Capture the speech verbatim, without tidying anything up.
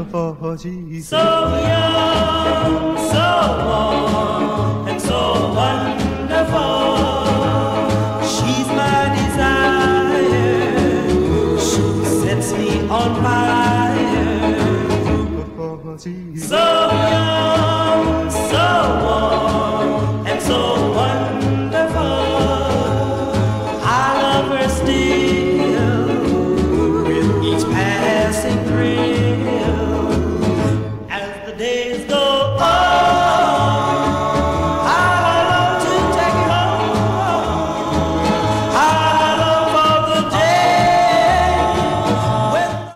for Jesus. So young, so warm, and so wonderful. She's my desire. She sets me on fire. So young, so warm, and so wonderful. I love her still with each passing thrill. As the days go